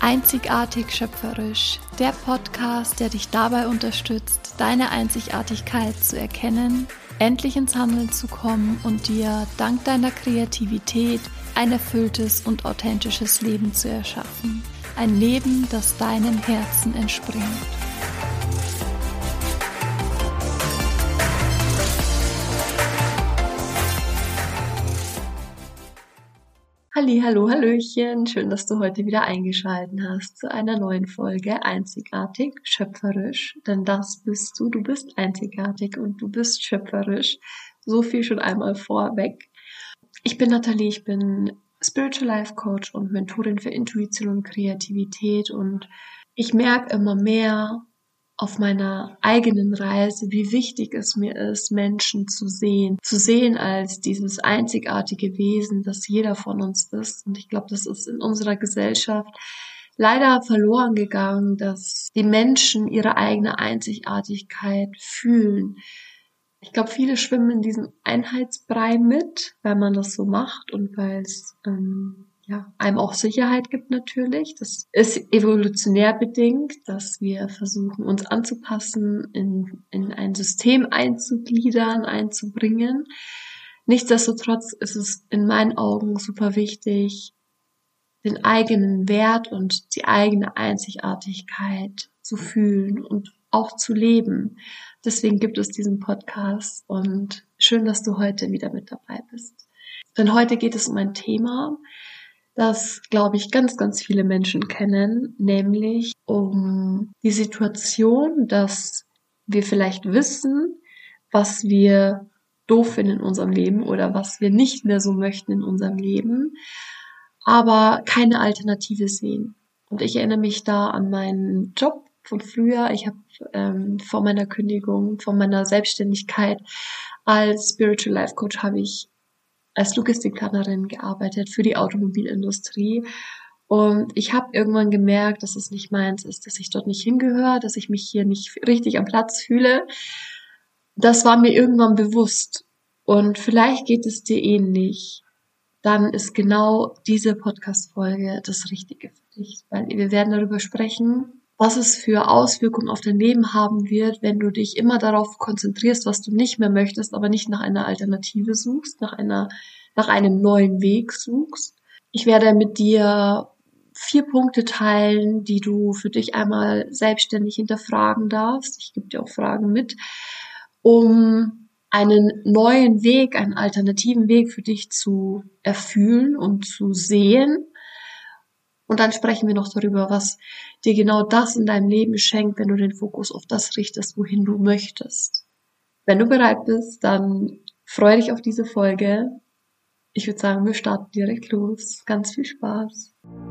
Einzigartig schöpferisch, der Podcast, der dich dabei unterstützt, deine Einzigartigkeit zu erkennen, endlich ins Handeln zu kommen und dir dank deiner Kreativität ein erfülltes und authentisches Leben zu erschaffen. Ein Leben, das deinem Herzen entspringt. Hallo, hallöchen, schön, dass du heute wieder eingeschaltet hast zu einer neuen Folge Einzigartig schöpferisch, denn das bist du bist einzigartig und du bist schöpferisch, so viel schon einmal vorweg. Ich bin Nathalie, ich bin Spiritual Life Coach und Mentorin für Intuition und Kreativität und ich merke immer mehr auf meiner eigenen Reise, wie wichtig es mir ist, Menschen zu sehen als dieses einzigartige Wesen, das jeder von uns ist. Und ich glaube, das ist in unserer Gesellschaft leider verloren gegangen, dass die Menschen ihre eigene Einzigartigkeit fühlen. Ich glaube, viele schwimmen in diesem Einheitsbrei mit, weil man das so macht und weil es einem auch Sicherheit gibt natürlich. Das ist evolutionär bedingt, dass wir versuchen, uns anzupassen, in ein System einzugliedern, einzubringen. Nichtsdestotrotz ist es in meinen Augen super wichtig, den eigenen Wert und die eigene Einzigartigkeit zu fühlen und auch zu leben. Deswegen gibt es diesen Podcast und schön, dass du heute wieder mit dabei bist. Denn heute geht es um ein Thema, das, glaube ich, ganz, ganz viele Menschen kennen, nämlich um die Situation, dass wir vielleicht wissen, was wir doof finden in unserem Leben oder was wir nicht mehr so möchten in unserem Leben, aber keine Alternative sehen. Und ich erinnere mich da an meinen Job von früher. Ich habe vor meiner Kündigung, vor meiner Selbstständigkeit als Spiritual Life Coach habe ich als Logistikplanerin gearbeitet für die Automobilindustrie. Und ich habe irgendwann gemerkt, dass es nicht meins ist, dass ich dort nicht hingehöre, dass ich mich hier nicht richtig am Platz fühle. Das war mir irgendwann bewusst. Und vielleicht geht es dir ähnlich. Dann ist genau diese Podcast-Folge das Richtige für dich. Weil wir werden darüber sprechen, was es für Auswirkungen auf dein Leben haben wird, wenn du dich immer darauf konzentrierst, was du nicht mehr möchtest, aber nicht nach einer Alternative suchst, nach einem neuen Weg suchst. Ich werde mit dir 4 Punkte teilen, die du für dich einmal selbstständig hinterfragen darfst. Ich gebe dir auch Fragen mit, um einen neuen Weg, einen alternativen Weg für dich zu erfühlen und zu sehen. Und dann sprechen wir noch darüber, was dir genau das in deinem Leben schenkt, wenn du den Fokus auf das richtest, wohin du möchtest. Wenn du bereit bist, dann freue dich auf diese Folge. Ich würde sagen, wir starten direkt los. Ganz viel Spaß.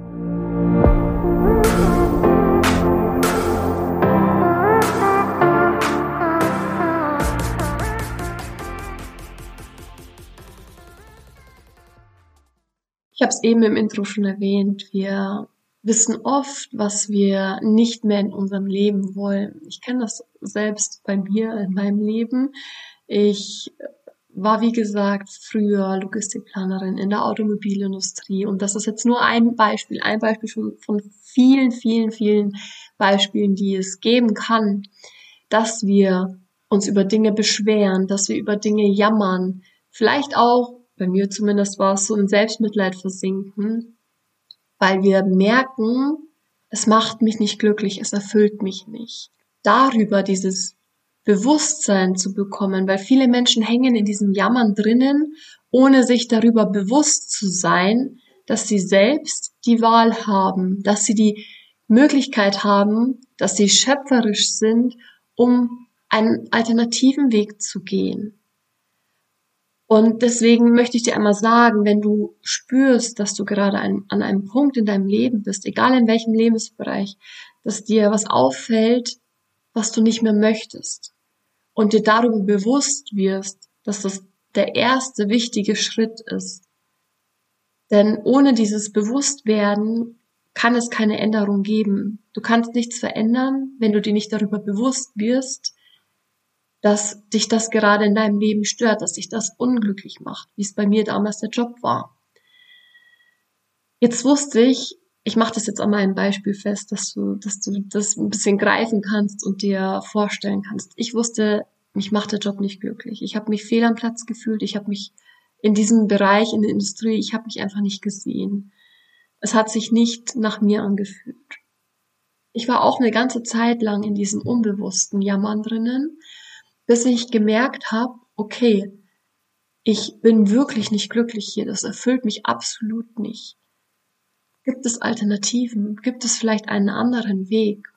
Ich habe es eben im Intro schon erwähnt, wir wissen oft, was wir nicht mehr in unserem Leben wollen. Ich kenne das selbst bei mir in meinem Leben. Ich war, wie gesagt, früher Logistikplanerin in der Automobilindustrie und das ist jetzt nur ein Beispiel von vielen, vielen, vielen Beispielen, die es geben kann, dass wir uns über Dinge beschweren, dass wir über Dinge jammern, vielleicht auch, bei mir zumindest war es so, in Selbstmitleid versinken, weil wir merken, es macht mich nicht glücklich, es erfüllt mich nicht. Darüber dieses Bewusstsein zu bekommen, weil viele Menschen hängen in diesem Jammern drinnen, ohne sich darüber bewusst zu sein, dass sie selbst die Wahl haben, dass sie die Möglichkeit haben, dass sie schöpferisch sind, um einen alternativen Weg zu gehen. Und deswegen möchte ich dir einmal sagen, wenn du spürst, dass du gerade an einem Punkt in deinem Leben bist, egal in welchem Lebensbereich, dass dir was auffällt, was du nicht mehr möchtest und dir darüber bewusst wirst, dass das der erste wichtige Schritt ist. Denn ohne dieses Bewusstwerden kann es keine Änderung geben. Du kannst nichts verändern, wenn du dir nicht darüber bewusst wirst, dass dich das gerade in deinem Leben stört, dass dich das unglücklich macht, wie es bei mir damals der Job war. Jetzt wusste ich, ich mache das jetzt an meinem Beispiel fest, dass du das ein bisschen greifen kannst und dir vorstellen kannst. Ich wusste, mich macht der Job nicht glücklich. Ich habe mich fehl am Platz gefühlt. Ich habe mich in diesem Bereich, in der Industrie, ich habe mich einfach nicht gesehen. Es hat sich nicht nach mir angefühlt. Ich war auch eine ganze Zeit lang in diesem unbewussten Jammern drinnen, bis ich gemerkt habe, okay, ich bin wirklich nicht glücklich hier. Das erfüllt mich absolut nicht. Gibt es Alternativen? Gibt es vielleicht einen anderen Weg?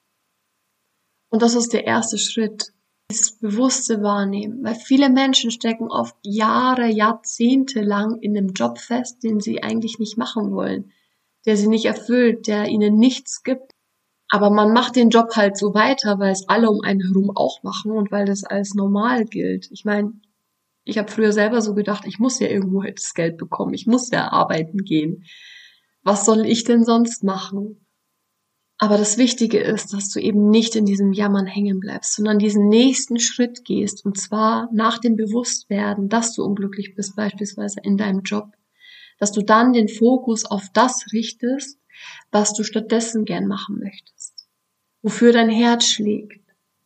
Und das ist der erste Schritt, dieses bewusste Wahrnehmen. Weil viele Menschen stecken oft Jahre, Jahrzehnte lang in einem Job fest, den sie eigentlich nicht machen wollen, der sie nicht erfüllt, der ihnen nichts gibt. Aber man macht den Job halt so weiter, weil es alle um einen herum auch machen und weil das als normal gilt. Ich meine, ich habe früher selber so gedacht, ich muss ja irgendwo das Geld bekommen, ich muss ja arbeiten gehen. Was soll ich denn sonst machen? Aber das Wichtige ist, dass du eben nicht in diesem Jammern hängen bleibst, sondern diesen nächsten Schritt gehst, und zwar nach dem Bewusstwerden, dass du unglücklich bist, beispielsweise in deinem Job, dass du dann den Fokus auf das richtest, was du stattdessen gern machen möchtest, wofür dein Herz schlägt.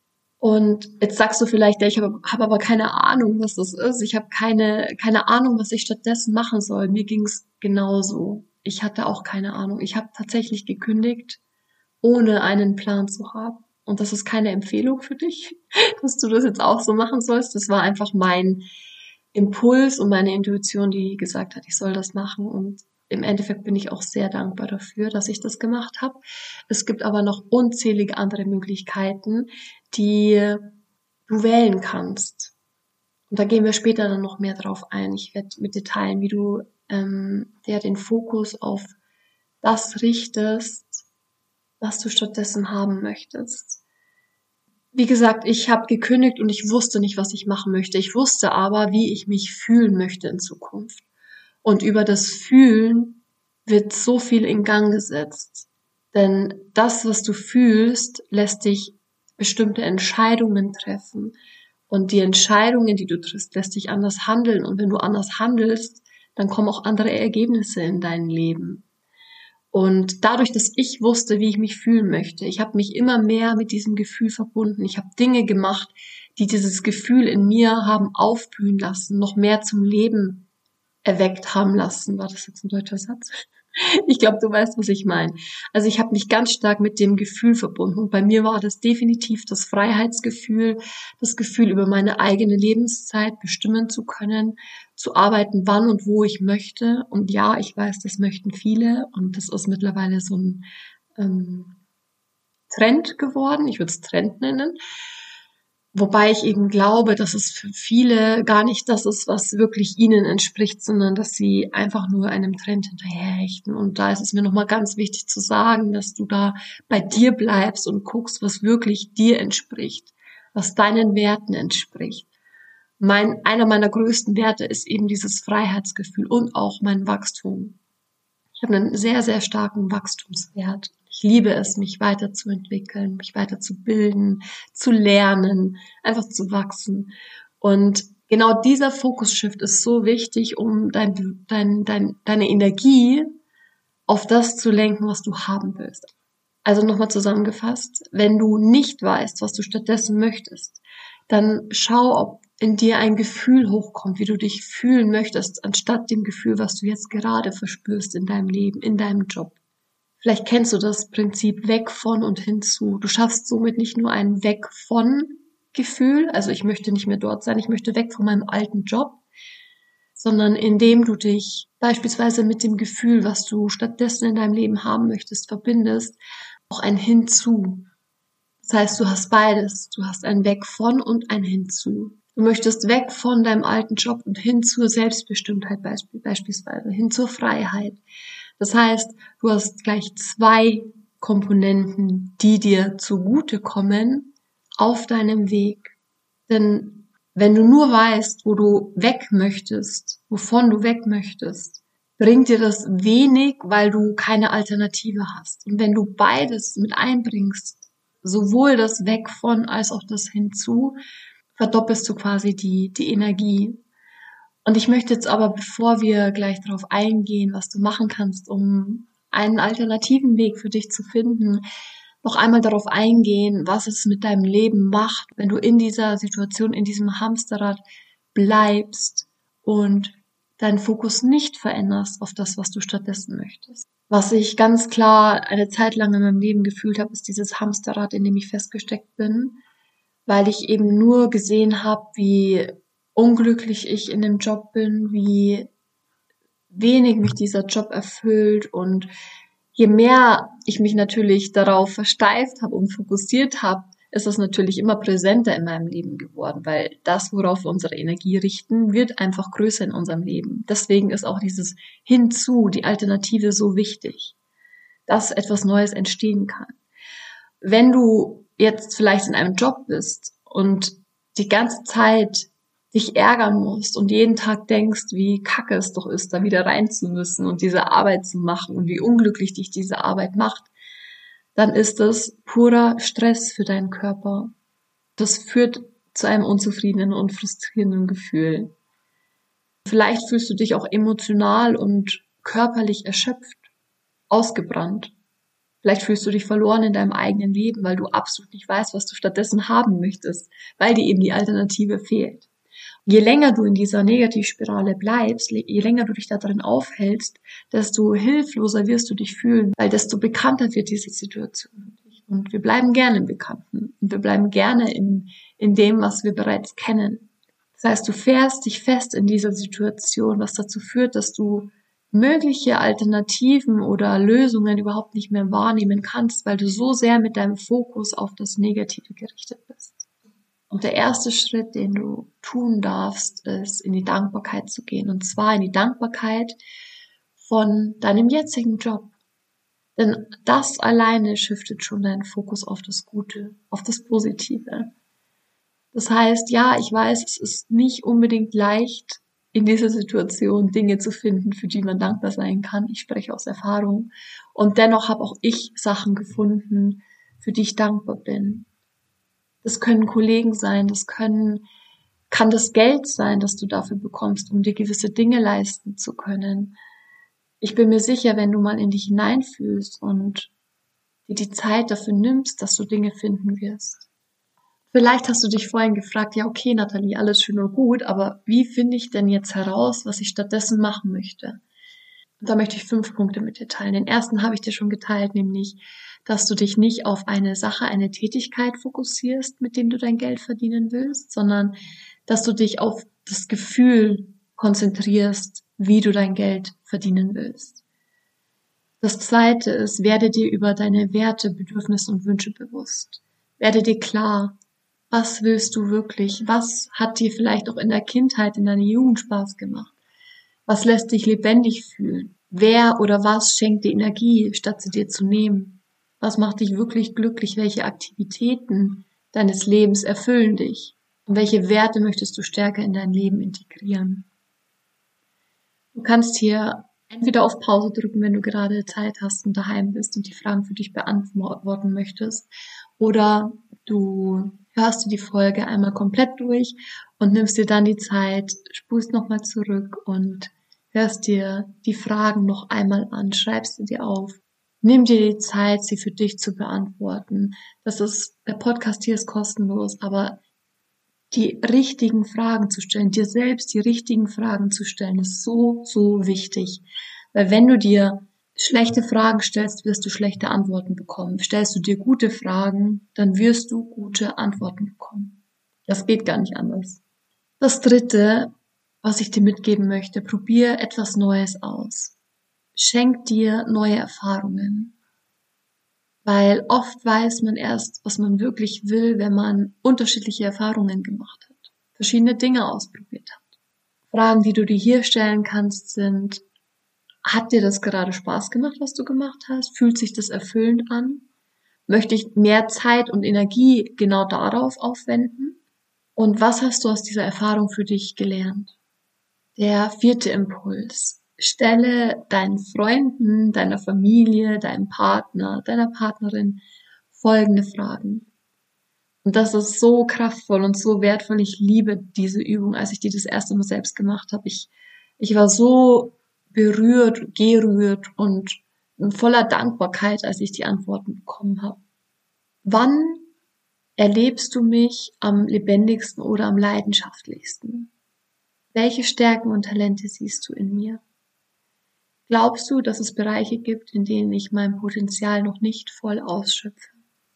Und jetzt sagst du vielleicht, ja, ich habe aber keine Ahnung, was das ist. Ich habe keine Ahnung, was ich stattdessen machen soll. Mir ging's genauso. Ich hatte auch keine Ahnung. Ich habe tatsächlich gekündigt, ohne einen Plan zu haben. Und das ist keine Empfehlung für dich, dass du das jetzt auch so machen sollst. Das war einfach mein Impuls und meine Intuition, die gesagt hat, ich soll das machen. Und im Endeffekt bin ich auch sehr dankbar dafür, dass ich das gemacht habe. Es gibt aber noch unzählige andere Möglichkeiten, die du wählen kannst. Und da gehen wir später dann noch mehr drauf ein. Ich werde mit dir teilen, wie du den Fokus auf das richtest, was du stattdessen haben möchtest. Wie gesagt, ich habe gekündigt und ich wusste nicht, was ich machen möchte. Ich wusste aber, wie ich mich fühlen möchte in Zukunft. Und über das Fühlen wird so viel in Gang gesetzt. Denn das, was du fühlst, lässt dich bestimmte Entscheidungen treffen. Und die Entscheidungen, die du triffst, lässt dich anders handeln. Und wenn du anders handelst, dann kommen auch andere Ergebnisse in dein Leben. Und dadurch, dass ich wusste, wie ich mich fühlen möchte, ich habe mich immer mehr mit diesem Gefühl verbunden. Ich habe Dinge gemacht, die dieses Gefühl in mir haben aufblühen lassen, noch mehr zum Leben erweckt haben lassen. War das jetzt ein deutscher Satz? Ich glaube, du weißt, was ich meine. Also ich habe mich ganz stark mit dem Gefühl verbunden. Und bei mir war das definitiv das Freiheitsgefühl, das Gefühl, über meine eigene Lebenszeit bestimmen zu können, zu arbeiten, wann und wo ich möchte. Und ja, ich weiß, das möchten viele. Und das ist mittlerweile so ein Trend geworden. Ich würde es Trend nennen. Wobei ich eben glaube, dass es für viele gar nicht das ist, was wirklich ihnen entspricht, sondern dass sie einfach nur einem Trend hinterherhechten. Und da ist es mir nochmal ganz wichtig zu sagen, dass du da bei dir bleibst und guckst, was wirklich dir entspricht, was deinen Werten entspricht. Einer meiner größten Werte ist eben dieses Freiheitsgefühl und auch mein Wachstum. Ich habe einen sehr, sehr starken Wachstumswert. Ich liebe es, mich weiterzuentwickeln, mich weiterzubilden, zu lernen, einfach zu wachsen. Und genau dieser Fokus-Shift ist so wichtig, um deine Energie auf das zu lenken, was du haben willst. Also nochmal zusammengefasst, wenn du nicht weißt, was du stattdessen möchtest, dann schau, ob in dir ein Gefühl hochkommt, wie du dich fühlen möchtest, anstatt dem Gefühl, was du jetzt gerade verspürst in deinem Leben, in deinem Job. Vielleicht kennst du das Prinzip weg von und hinzu. Du schaffst somit nicht nur ein Weg von Gefühl, also ich möchte nicht mehr dort sein, ich möchte weg von meinem alten Job, sondern indem du dich beispielsweise mit dem Gefühl, was du stattdessen in deinem Leben haben möchtest, verbindest, auch ein Hinzu. Das heißt, du hast beides. Du hast ein Weg von und ein Hinzu. Du möchtest weg von deinem alten Job und hin zur Selbstbestimmtheit beispielsweise, hin zur Freiheit. Das heißt, du hast gleich zwei Komponenten, die dir zugutekommen auf deinem Weg. Denn wenn du nur weißt, wo du weg möchtest, wovon du weg möchtest, bringt dir das wenig, weil du keine Alternative hast. Und wenn du beides mit einbringst, sowohl das Weg von als auch das Hinzu, verdoppelst du quasi die Energie. Und ich möchte jetzt aber, bevor wir gleich darauf eingehen, was du machen kannst, um einen alternativen Weg für dich zu finden, noch einmal darauf eingehen, was es mit deinem Leben macht, wenn du in dieser Situation, in diesem Hamsterrad bleibst und deinen Fokus nicht veränderst auf das, was du stattdessen möchtest. Was ich ganz klar eine Zeit lang in meinem Leben gefühlt habe, ist dieses Hamsterrad, in dem ich festgesteckt bin, weil ich eben nur gesehen habe, wie unglücklich ich in dem Job bin, wie wenig mich dieser Job erfüllt, und je mehr ich mich natürlich darauf versteift habe und fokussiert habe, ist es natürlich immer präsenter in meinem Leben geworden, weil das, worauf wir unsere Energie richten, wird einfach größer in unserem Leben. Deswegen ist auch dieses Hinzu, die Alternative, so wichtig, dass etwas Neues entstehen kann. Wenn du jetzt vielleicht in einem Job bist und die ganze Zeit dich ärgern musst und jeden Tag denkst, wie kacke es doch ist, da wieder rein zu müssen und diese Arbeit zu machen und wie unglücklich dich diese Arbeit macht, dann ist das purer Stress für deinen Körper. Das führt zu einem unzufriedenen und frustrierenden Gefühl. Vielleicht fühlst du dich auch emotional und körperlich erschöpft, ausgebrannt. Vielleicht fühlst du dich verloren in deinem eigenen Leben, weil du absolut nicht weißt, was du stattdessen haben möchtest, weil dir eben die Alternative fehlt. Je länger du in dieser Negativspirale bleibst, je länger du dich da drin aufhältst, desto hilfloser wirst du dich fühlen, weil desto bekannter wird diese Situation für dich. Und wir bleiben gerne im Bekannten und wir bleiben gerne in dem, was wir bereits kennen. Das heißt, du fährst dich fest in dieser Situation, was dazu führt, dass du mögliche Alternativen oder Lösungen überhaupt nicht mehr wahrnehmen kannst, weil du so sehr mit deinem Fokus auf das Negative gerichtet bist. Und der erste Schritt, den du tun darfst, ist, in die Dankbarkeit zu gehen. Und zwar in die Dankbarkeit von deinem jetzigen Job. Denn das alleine shiftet schon deinen Fokus auf das Gute, auf das Positive. Das heißt, ja, ich weiß, es ist nicht unbedingt leicht, in dieser Situation Dinge zu finden, für die man dankbar sein kann. Ich spreche aus Erfahrung. Und dennoch habe auch ich Sachen gefunden, für die ich dankbar bin. Das können Kollegen sein, kann das Geld sein, das du dafür bekommst, um dir gewisse Dinge leisten zu können. Ich bin mir sicher, wenn du mal in dich hineinfühlst und dir die Zeit dafür nimmst, dass du Dinge finden wirst. Vielleicht hast du dich vorhin gefragt, ja okay, Nathalie, alles schön und gut, aber wie finde ich denn jetzt heraus, was ich stattdessen machen möchte? Und da möchte ich 5 Punkte mit dir teilen. Den ersten habe ich dir schon geteilt, nämlich, dass du dich nicht auf eine Sache, eine Tätigkeit fokussierst, mit dem du dein Geld verdienen willst, sondern dass du dich auf das Gefühl konzentrierst, wie du dein Geld verdienen willst. Das zweite ist, werde dir über deine Werte, Bedürfnisse und Wünsche bewusst. Werde dir klar, was willst du wirklich? Was hat dir vielleicht auch in der Kindheit, in deiner Jugend Spaß gemacht? Was lässt dich lebendig fühlen? Wer oder was schenkt dir Energie, statt sie dir zu nehmen? Was macht dich wirklich glücklich? Welche Aktivitäten deines Lebens erfüllen dich? Und welche Werte möchtest du stärker in dein Leben integrieren? Du kannst hier entweder auf Pause drücken, wenn du gerade Zeit hast und daheim bist und die Fragen für dich beantworten möchtest, oder du hörst dir die Folge einmal komplett durch und nimmst dir dann die Zeit, spulst nochmal zurück und hörst dir die Fragen noch einmal an, schreibst sie dir auf. Nimm dir die Zeit, sie für dich zu beantworten. Der Podcast hier ist kostenlos, aber die richtigen Fragen zu stellen, dir selbst die richtigen Fragen zu stellen, ist so, so wichtig. Weil wenn du dir schlechte Fragen stellst, wirst du schlechte Antworten bekommen. Stellst du dir gute Fragen, dann wirst du gute Antworten bekommen. Das geht gar nicht anders. Das dritte, was ich dir mitgeben möchte, probier etwas Neues aus. Schenk dir neue Erfahrungen. Weil oft weiß man erst, was man wirklich will, wenn man unterschiedliche Erfahrungen gemacht hat, verschiedene Dinge ausprobiert hat. Fragen, die du dir hier stellen kannst, sind: Hat dir das gerade Spaß gemacht, was du gemacht hast? Fühlt sich das erfüllend an? Möchte ich mehr Zeit und Energie genau darauf aufwenden? Und was hast du aus dieser Erfahrung für dich gelernt? Der 4. Impuls: Stelle deinen Freunden, deiner Familie, deinem Partner, deiner Partnerin folgende Fragen. Und das ist so kraftvoll und so wertvoll. Ich liebe diese Übung, als ich die das erste Mal selbst gemacht habe. Ich war so berührt, gerührt und voller Dankbarkeit, als ich die Antworten bekommen habe. Wann erlebst du mich am lebendigsten oder am leidenschaftlichsten? Welche Stärken und Talente siehst du in mir? Glaubst du, dass es Bereiche gibt, in denen ich mein Potenzial noch nicht voll ausschöpfe?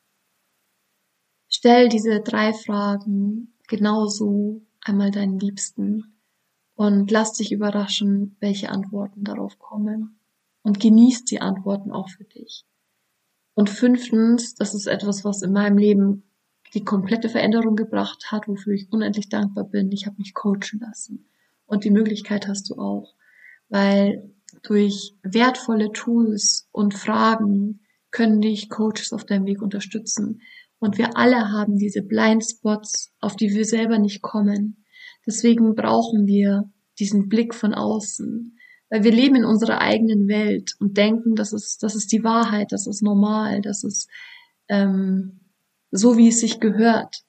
Stell diese 3 Fragen genauso einmal deinen Liebsten und lass dich überraschen, welche Antworten darauf kommen. Und genieß die Antworten auch für dich. Und 5, das ist etwas, was in meinem Leben die komplette Veränderung gebracht hat, wofür ich unendlich dankbar bin. Ich habe mich coachen lassen. Und die Möglichkeit hast du auch, weil durch wertvolle Tools und Fragen können dich Coaches auf deinem Weg unterstützen. Und wir alle haben diese Blindspots, auf die wir selber nicht kommen. Deswegen brauchen wir diesen Blick von außen. Weil wir leben in unserer eigenen Welt und denken, das ist die Wahrheit, das ist normal, das ist so, wie es sich gehört.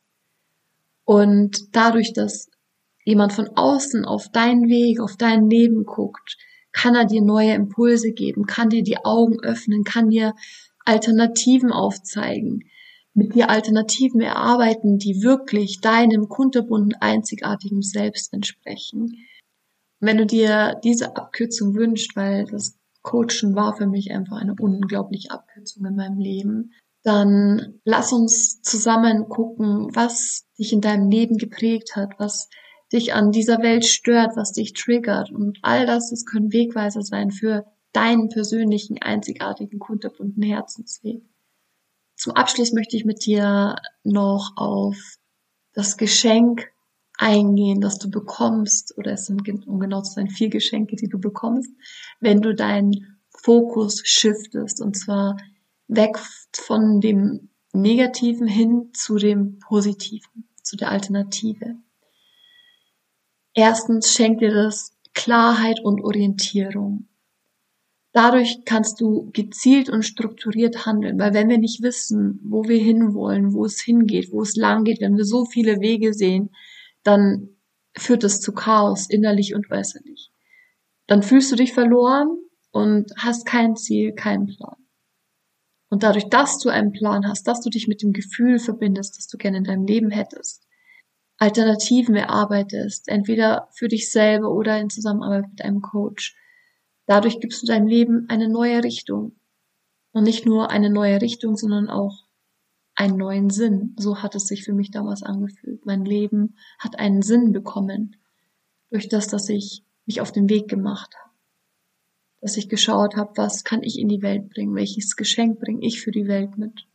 Und dadurch, dass jemand von außen auf deinen Weg, auf dein Leben guckt, kann er dir neue Impulse geben, kann dir die Augen öffnen, kann dir Alternativen aufzeigen, mit dir Alternativen erarbeiten, die wirklich deinem kunterbunden, einzigartigen Selbst entsprechen. Wenn du dir diese Abkürzung wünschst, weil das Coachen war für mich einfach eine unglaubliche Abkürzung in meinem Leben, dann lass uns zusammen gucken, was dich in deinem Leben geprägt hat, was dich an dieser Welt stört, was dich triggert. Und all das können Wegweiser sein für deinen persönlichen, einzigartigen, kunterbunten Herzensweg. Zum Abschluss möchte ich mit dir noch auf das Geschenk eingehen, das du bekommst, oder es sind, um genau zu sein, 4 Geschenke, die du bekommst, wenn du deinen Fokus shiftest, und zwar weg von dem Negativen hin zu dem Positiven, zu der Alternative. Erstens schenkt dir das Klarheit und Orientierung. Dadurch kannst du gezielt und strukturiert handeln, weil wenn wir nicht wissen, wo wir hinwollen, wo es hingeht, wo es lang geht, wenn wir so viele Wege sehen, dann führt es zu Chaos, innerlich und äußerlich. Dann fühlst du dich verloren und hast kein Ziel, keinen Plan. Und dadurch, dass du einen Plan hast, dass du dich mit dem Gefühl verbindest, das du gerne in deinem Leben hättest, Alternativen erarbeitest, entweder für dich selber oder in Zusammenarbeit mit einem Coach, dadurch gibst du deinem Leben eine neue Richtung. Und nicht nur eine neue Richtung, sondern auch einen neuen Sinn. So hat es sich für mich damals angefühlt. Mein Leben hat einen Sinn bekommen durch das, dass ich mich auf den Weg gemacht habe. Dass ich geschaut habe, was kann ich in die Welt bringen? Welches Geschenk bringe ich für die Welt mit?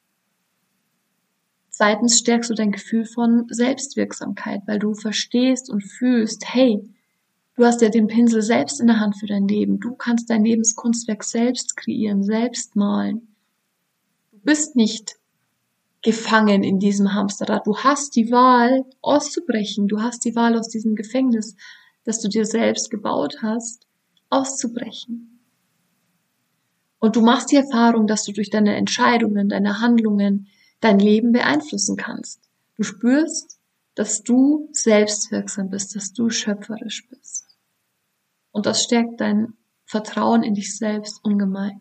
2. stärkst du dein Gefühl von Selbstwirksamkeit, weil du verstehst und fühlst, hey, du hast ja den Pinsel selbst in der Hand für dein Leben. Du kannst dein Lebenskunstwerk selbst kreieren, selbst malen. Du bist nicht gefangen in diesem Hamsterrad. Du hast die Wahl, auszubrechen. Du hast die Wahl, aus diesem Gefängnis, das du dir selbst gebaut hast, auszubrechen. Und du machst die Erfahrung, dass du durch deine Entscheidungen, deine Handlungen dein Leben beeinflussen kannst. Du spürst, dass du selbstwirksam bist, dass du schöpferisch bist. Und das stärkt dein Vertrauen in dich selbst ungemein.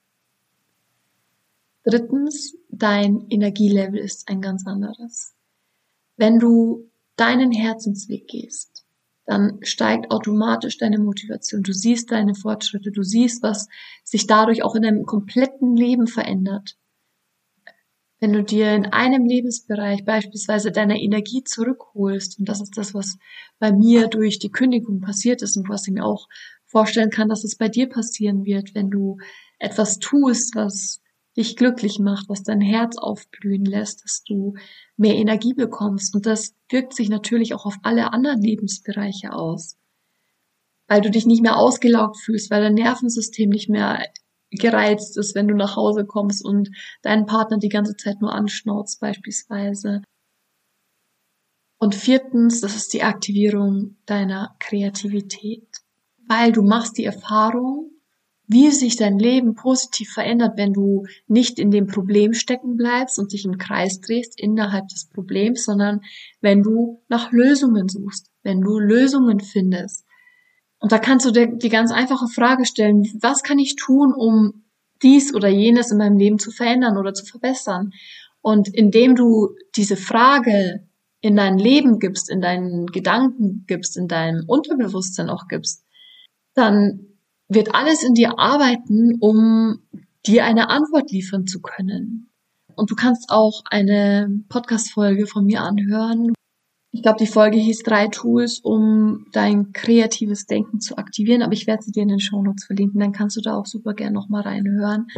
3. dein Energielevel ist ein ganz anderes. Wenn du deinen Herzensweg gehst, dann steigt automatisch deine Motivation. Du siehst deine Fortschritte, du siehst, was sich dadurch auch in deinem kompletten Leben verändert. Wenn du dir in einem Lebensbereich beispielsweise deine Energie zurückholst, und das ist das, was bei mir durch die Kündigung passiert ist und was ich mir auch vorstellen kann, dass es bei dir passieren wird, wenn du etwas tust, was dich glücklich macht, was dein Herz aufblühen lässt, dass du mehr Energie bekommst. Und das wirkt sich natürlich auch auf alle anderen Lebensbereiche aus, weil du dich nicht mehr ausgelaugt fühlst, weil dein Nervensystem nicht mehr gereizt ist, wenn du nach Hause kommst und deinen Partner die ganze Zeit nur anschnauzt beispielsweise. Und 4. das ist die Aktivierung deiner Kreativität, weil du machst die Erfahrung, wie sich dein Leben positiv verändert, wenn du nicht in dem Problem stecken bleibst und dich im Kreis drehst innerhalb des Problems, sondern wenn du nach Lösungen suchst, wenn du Lösungen findest. Und da kannst du dir die ganz einfache Frage stellen, was kann ich tun, um dies oder jenes in meinem Leben zu verändern oder zu verbessern. Und indem du diese Frage in dein Leben gibst, in deinen Gedanken gibst, in deinem Unterbewusstsein auch gibst, dann wird alles in dir arbeiten, um dir eine Antwort liefern zu können. Und du kannst auch eine Podcast-Folge von mir anhören. Ich glaube, die Folge hieß 3 Tools, um dein kreatives Denken zu aktivieren. Aber ich werde sie dir in den Shownotes verlinken. Dann kannst du da auch super gern nochmal reinhören.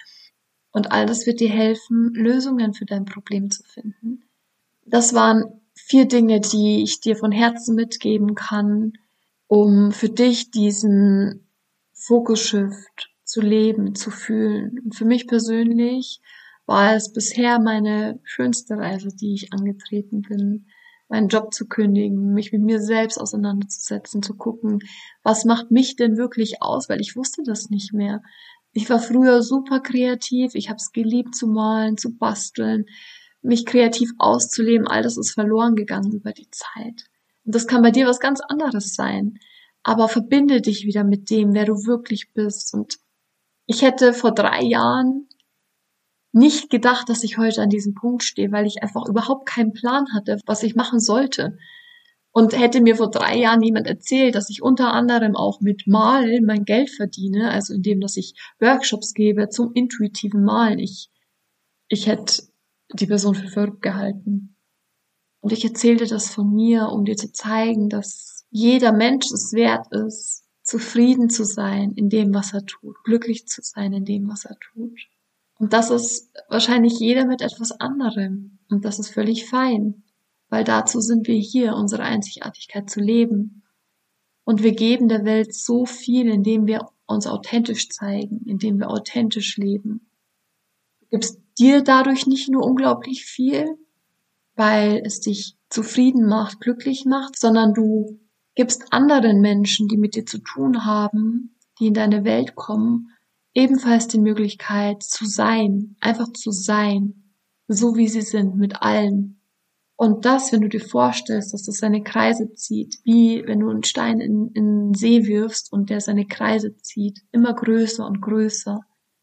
Und all das wird dir helfen, Lösungen für dein Problem zu finden. Das waren 4 Dinge, die ich dir von Herzen mitgeben kann, um für dich diesen Focus-Shift zu leben, zu fühlen. Und für mich persönlich war es bisher meine schönste Reise, die ich angetreten bin, meinen Job zu kündigen, mich mit mir selbst auseinanderzusetzen, zu gucken, was macht mich denn wirklich aus, weil ich wusste das nicht mehr. Ich war früher super kreativ, ich habe es geliebt zu malen, zu basteln, mich kreativ auszuleben, all das ist verloren gegangen über die Zeit. Und das kann bei dir was ganz anderes sein. Aber verbinde dich wieder mit dem, wer du wirklich bist. Und ich hätte vor 3 Jahren nicht gedacht, dass ich heute an diesem Punkt stehe, weil ich einfach überhaupt keinen Plan hatte, was ich machen sollte. Und hätte mir vor 3 Jahren jemand erzählt, dass ich unter anderem auch mit Malen mein Geld verdiene, also indem, dass ich Workshops gebe zum intuitiven Malen, ich hätte die Person für verrückt gehalten. Und ich erzählte das von mir, um dir zu zeigen, dass jeder Mensch es wert ist, zufrieden zu sein in dem, was er tut, glücklich zu sein in dem, was er tut. Und das ist wahrscheinlich jeder mit etwas anderem. Und das ist völlig fein, weil dazu sind wir hier, unsere Einzigartigkeit zu leben. Und wir geben der Welt so viel, indem wir uns authentisch zeigen, indem wir authentisch leben. Du gibst dir dadurch nicht nur unglaublich viel, weil es dich zufrieden macht, glücklich macht, sondern du gibst anderen Menschen, die mit dir zu tun haben, die in deine Welt kommen, ebenfalls die Möglichkeit zu sein, einfach zu sein, so wie sie sind, mit allen. Und das, wenn du dir vorstellst, dass das seine Kreise zieht, wie wenn du einen Stein in den See wirfst und der seine Kreise zieht, immer größer und größer,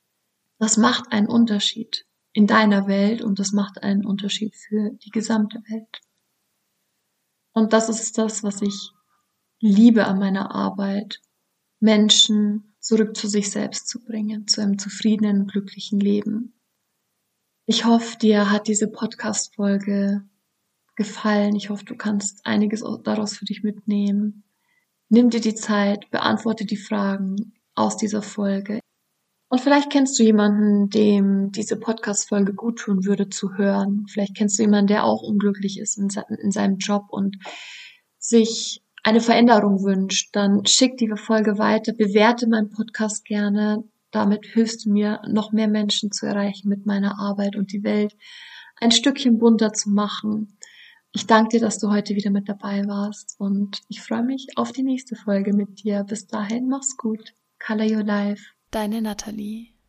das macht einen Unterschied in deiner Welt und das macht einen Unterschied für die gesamte Welt. Und das ist das, was ich liebe an meiner Arbeit, Menschen zurück zu sich selbst zu bringen, zu einem zufriedenen, glücklichen Leben. Ich hoffe, dir hat diese Podcast-Folge gefallen. Ich hoffe, du kannst einiges daraus für dich mitnehmen. Nimm dir die Zeit, beantworte die Fragen aus dieser Folge. Und vielleicht kennst du jemanden, dem diese Podcast-Folge gut tun würde zu hören. Vielleicht kennst du jemanden, der auch unglücklich ist in seinem Job und sich eine Veränderung wünscht. Dann schick die Folge weiter, bewerte meinen Podcast gerne. Damit hilfst du mir, noch mehr Menschen zu erreichen mit meiner Arbeit und die Welt ein Stückchen bunter zu machen. Ich danke dir, dass du heute wieder mit dabei warst und ich freue mich auf die nächste Folge mit dir. Bis dahin, mach's gut. Color Your Life. Deine Nathalie.